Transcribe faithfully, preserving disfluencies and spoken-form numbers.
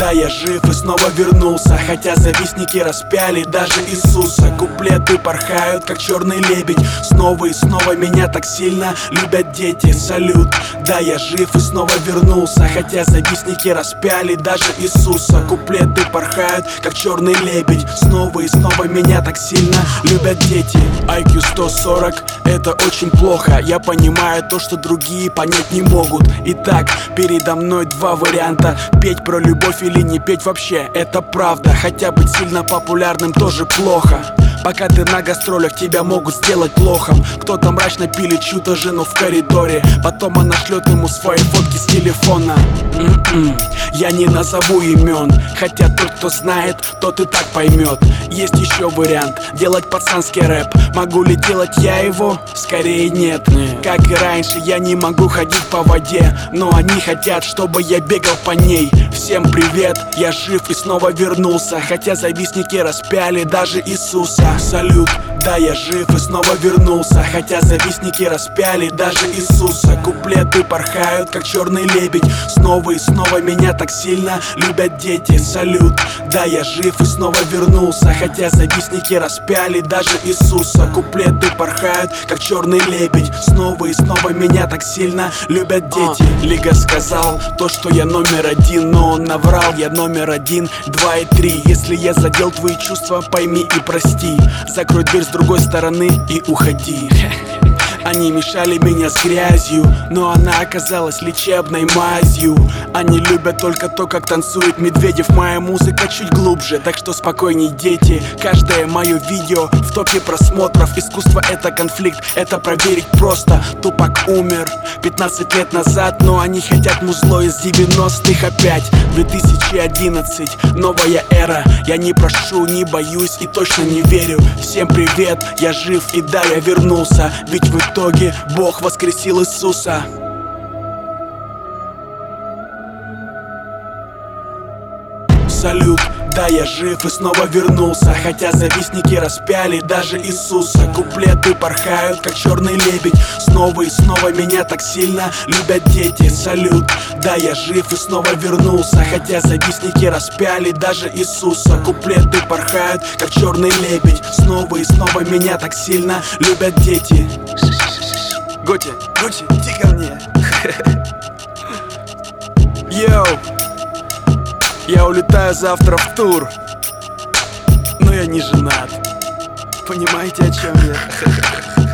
да, я жив и снова вернулся, хотя завистники распяли даже Иисуса. Куплеты порхают, как черный лебедь, снова и снова меня так сильно любят дети. Салют, да, я жив и снова вернулся, хотя завистники распяли даже Иисуса. Куплеты порхают, как черный лебедь, снова и снова меня так сильно любят дети. ай кью сто сорок, это очень плохо, я понимаю то, что другие понять не могут. Итак, передо мной два варианта: петь про любовь или не петь вообще, это правда. Хотя быть сильно популярным тоже плохо. Пока ты на гастролях, тебя могут сделать лохом. Кто-то мрачно пилит чью-то жену в коридоре, потом она шлет ему свои фотки с телефона. М-м-м. Я не назову имен, хотя тот, кто знает, тот и так поймет. Есть еще вариант: делать пацанский рэп. Могу ли делать я его? Скорее нет. Как и раньше, я не могу ходить по воде, но они хотят, чтобы я бегал по ней. Всем привет, я жив и снова вернулся, хотя завистники распяли даже Иисуса. Салют, да, я жив и снова вернулся, хотя завистники распяли даже Иисуса. Куплеты порхают, как черный лебедь, снова и снова меня так сильно любят дети. Салют, да, я жив и снова вернулся, хотя завистники распяли даже Иисуса. Куплеты порхают, как черный лебедь, снова и снова меня так сильно любят дети. Лига сказал то, что я номер один, но он наврал. Я номер один, два и три. Если я задел твои чувства, пойми и прости. Закрой дверь с другой стороны и уходи. Они мешали меня с грязью, но она оказалась лечебной мазью. Они любят только то, как танцует Медведев. Моя музыка чуть глубже, так что спокойней, дети. Каждое мое видео в топе просмотров. Искусство — это конфликт, это проверить просто. Тупак умер пятнадцать лет назад, но они хотят музло из девяностых опять. две тысячи одиннадцать, новая эра. Я не прошу, не боюсь и точно не верю. Всем привет, я жив и да, я вернулся, ведь в В итоге Бог воскресил Иисуса. Салют, да, я жив и снова вернулся, хотя завистники распяли даже Иисуса. Куплеты порхают, как черный лебедь, снова и снова меня так сильно любят дети. Салют, да, я жив и снова вернулся, хотя завистники распяли даже Иисуса. Куплеты порхают, как черный лебедь, снова и снова меня так сильно любят дети. Готи, Готи, иди ко мне. Йоу, я улетаю завтра в тур, но я не женат. Понимаете, о чем я?